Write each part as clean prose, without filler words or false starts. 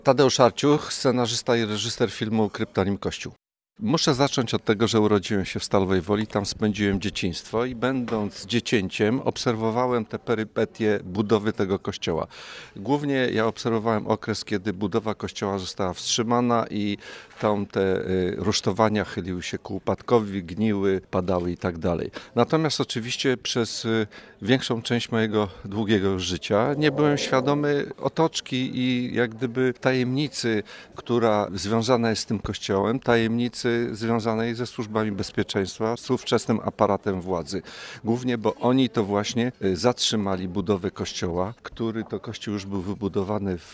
Tadeusz Arciuch, scenarzysta i reżyser filmu Kryptonim Kościół. Muszę zacząć od tego, że urodziłem się w Stalowej Woli, tam spędziłem dzieciństwo i będąc dziecięciem obserwowałem te perypetie budowy tego kościoła. Głównie ja obserwowałem okres, kiedy budowa kościoła została wstrzymana i tam te rusztowania chyliły się ku upadkowi, gniły, padały i tak dalej. Natomiast oczywiście przez większą część mojego długiego życia nie byłem świadomy otoczki i jak gdyby tajemnicy, która związana jest z tym kościołem, tajemnicy związanej ze służbami bezpieczeństwa, z ówczesnym aparatem władzy. Głównie, bo oni to właśnie zatrzymali budowę kościoła, który to kościół już był wybudowany w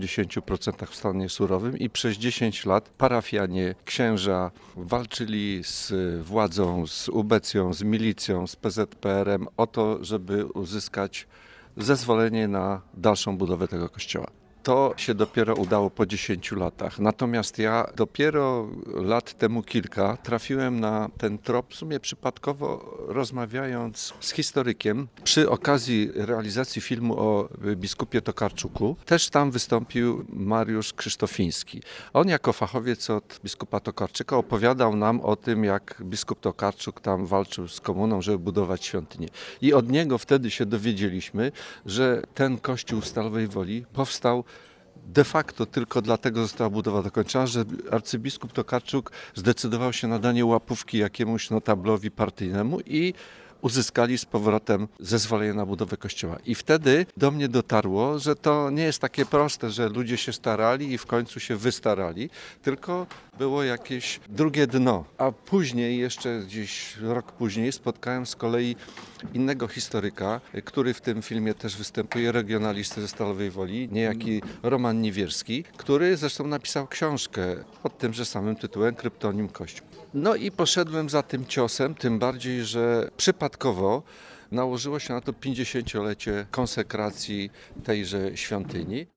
70% w stanie surowym i przez 10 lat parafianie, księża walczyli z władzą, z ubecją, z milicją, z PZPR-em o to, żeby uzyskać zezwolenie na dalszą budowę tego kościoła. To się dopiero udało po 10 latach. Natomiast ja dopiero lat temu kilka trafiłem na ten trop, w sumie przypadkowo rozmawiając z historykiem przy okazji realizacji filmu o biskupie Tokarczuku. Też tam wystąpił Mariusz Krzysztofiński. On jako fachowiec od biskupa Tokarczyka opowiadał nam o tym, jak biskup Tokarczuk tam walczył z komuną, żeby budować świątynię. I od niego wtedy się dowiedzieliśmy, że ten kościół w Stalowej Woli powstał de facto tylko dlatego została budowa dokończona, że arcybiskup Tokarczuk zdecydował się na danie łapówki jakiemuś notablowi partyjnemu i uzyskali z powrotem zezwolenie na budowę kościoła. I wtedy do mnie dotarło, że to nie jest takie proste, że ludzie się starali i w końcu się wystarali, tylko było jakieś drugie dno. A później, jeszcze gdzieś rok później, spotkałem z kolei innego historyka, który w tym filmie też występuje, regionalisty ze Stalowej Woli, niejaki Roman Niewierski, który zresztą napisał książkę pod tymże samym tytułem Kryptonim Kościół. No i poszedłem za tym ciosem, tym bardziej, że przypadkowo nałożyło się na to 50-lecie konsekracji tejże świątyni.